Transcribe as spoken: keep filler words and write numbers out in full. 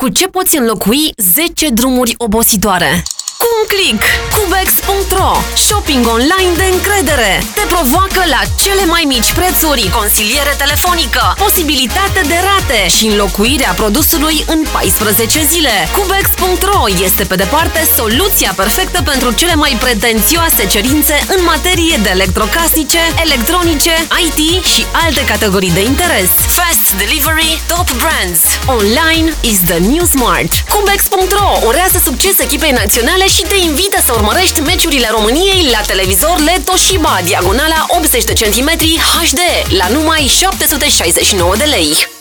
cu ce poți înlocui zece drumuri obositoare. Cu un click! Cubex punct ro. Shopping online de încredere. Te provoacă la cele mai mici prețuri, consiliere telefonică, posibilitate de rate și înlocuirea produsului în paisprezece zile. Cubex punct ro este pe departe soluția perfectă pentru cele mai pretențioase cerințe în materie de electrocasnice, electronice, I T și alte categorii de interes. Fast delivery, top brands. Online is the new smart. Cubex punct ro urează succes echipei naționale și te invită să urmărești meciurile României la televizor L E D Toshiba, diagonala optzeci de centimetri H D, la numai șapte sute șaizeci și nouă de lei.